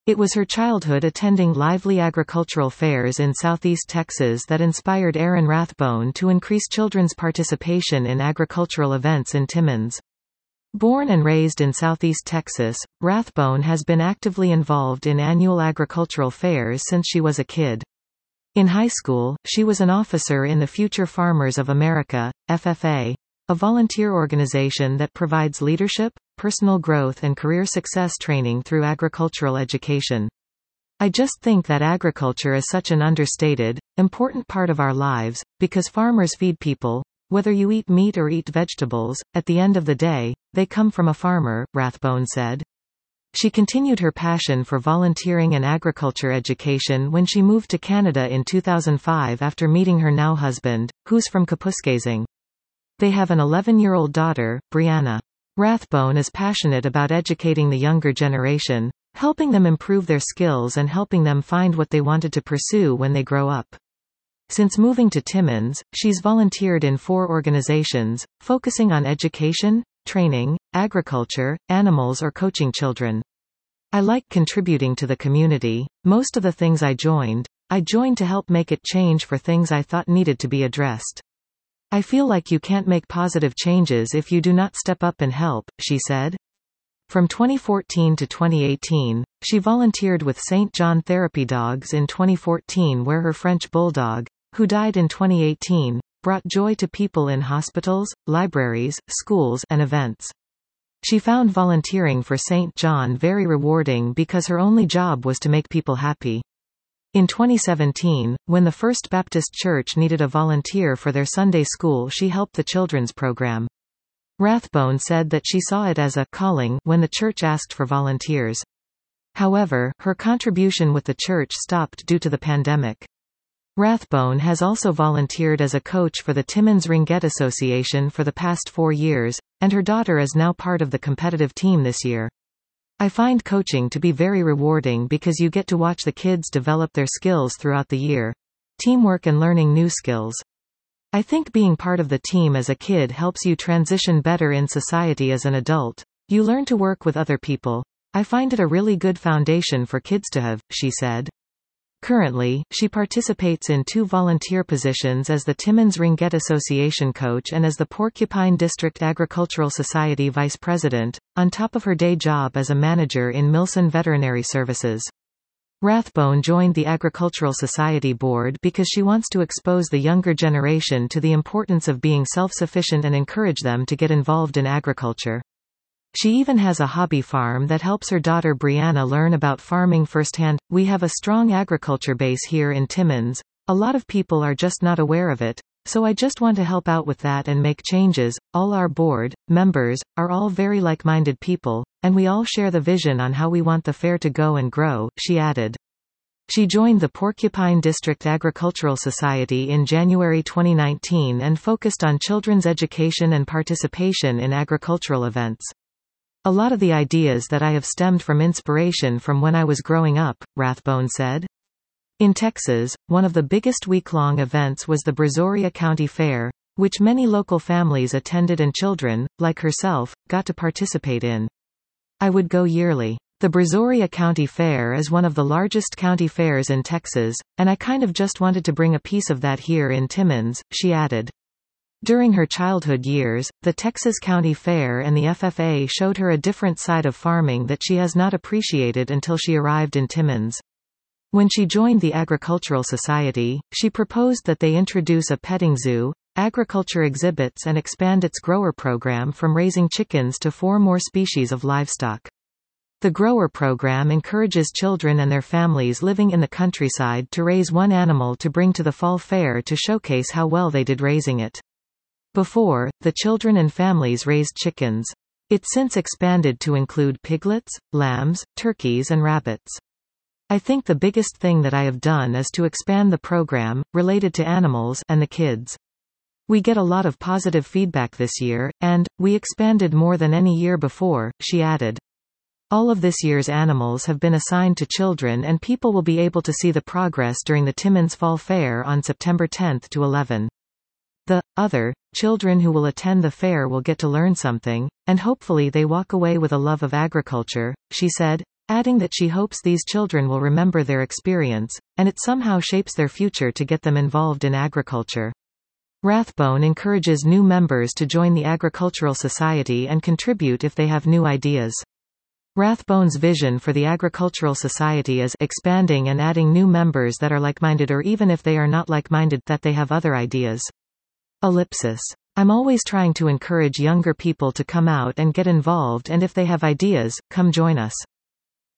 It was her childhood attending lively agricultural fairs in southeast Texas that inspired Erin Rathbone to increase children's participation in agricultural events in Timmins. Born and raised in southeast Texas, Rathbone has been actively involved in annual agricultural fairs since she was a kid. In high school, she was an officer in the Future Farmers of America, FFA, a volunteer organization that provides leadership, personal growth and career success training through agricultural education. I just think that agriculture is such an understated, important part of our lives, because farmers feed people. Whether you eat meat or eat vegetables, at the end of the day, they come from a farmer, Rathbone said. She continued her passion for volunteering and agriculture education when she moved to Canada in 2005 after meeting her now husband, who's from Kapuskasing. They have an 11-year-old daughter, Brianna. Rathbone is passionate about educating the younger generation, helping them improve their skills and helping them find what they wanted to pursue when they grow up. Since moving to Timmins, she's volunteered in 4 organizations, focusing on education, training, agriculture, animals or coaching children. I like contributing to the community. Most of the things I joined to help make it change for things I thought needed to be addressed. I feel like you can't make positive changes if you do not step up and help, she said. From 2014 to 2018, she volunteered with St. John Therapy Dogs in 2014 where her French bulldog, who died in 2018, brought joy to people in hospitals, libraries, schools, and events. She found volunteering for St. John very rewarding because her only job was to make people happy. In 2017, when the First Baptist Church needed a volunteer for their Sunday school, she helped the children's program. Rathbone said that she saw it as a calling when the church asked for volunteers. However, her contribution with the church stopped due to the pandemic. Rathbone has also volunteered as a coach for the Timmins Ringette Association for the past 4 years, and her daughter is now part of the competitive team this year. I find coaching to be very rewarding because you get to watch the kids develop their skills throughout the year. Teamwork and learning new skills. I think being part of the team as a kid helps you transition better in society as an adult. You learn to work with other people. I find it a really good foundation for kids to have, she said. Currently, she participates in 2 volunteer positions as the Timmins Ringette Association coach and as the Porcupine District Agricultural Society vice president, on top of her day job as a manager in Milson Veterinary Services. Rathbone joined the Agricultural Society board because she wants to expose the younger generation to the importance of being self-sufficient and encourage them to get involved in agriculture. She even has a hobby farm that helps her daughter Brianna learn about farming firsthand. We have a strong agriculture base here in Timmins. A lot of people are just not aware of it, so I just want to help out with that and make changes. All our board members are all very like-minded people, and we all share the vision on how we want the fair to go and grow, she added. She joined the Porcupine District Agricultural Society in January 2019 and focused on children's education and participation in agricultural events. A lot of the ideas that I have stemmed from inspiration from when I was growing up, Rathbone said. In Texas, one of the biggest week-long events was the Brazoria County Fair, which many local families attended and children, like herself, got to participate in. I would go yearly. The Brazoria County Fair is one of the largest county fairs in Texas, and I kind of just wanted to bring a piece of that here in Timmins, she added. During her childhood years, the Texas County Fair and the FFA showed her a different side of farming that she has not appreciated until she arrived in Timmins. When she joined the Agricultural Society, she proposed that they introduce a petting zoo, agriculture exhibits and expand its grower program from raising chickens to 4 more species of livestock. The grower program encourages children and their families living in the countryside to raise one animal to bring to the fall fair to showcase how well they did raising it. Before, the children and families raised chickens. It's since expanded to include piglets, lambs, turkeys and rabbits. I think the biggest thing that I have done is to expand the program, related to animals, and the kids. We get a lot of positive feedback this year, and we expanded more than any year before, she added. All of this year's animals have been assigned to children and people will be able to see the progress during the Timmins Fall Fair on September 10 to 11. The other children who will attend the fair will get to learn something, and hopefully they walk away with a love of agriculture, she said. adding that she hopes these children will remember their experience, and it somehow shapes their future to get them involved in agriculture. Rathbone encourages new members to join the Agricultural Society and contribute if they have new ideas. Rathbone's vision for the Agricultural Society is expanding and adding new members that are like-minded, or even if they are not like-minded, that they have other ideas. Ellipsis. I'm always trying to encourage younger people to come out and get involved, and if they have ideas, come join us.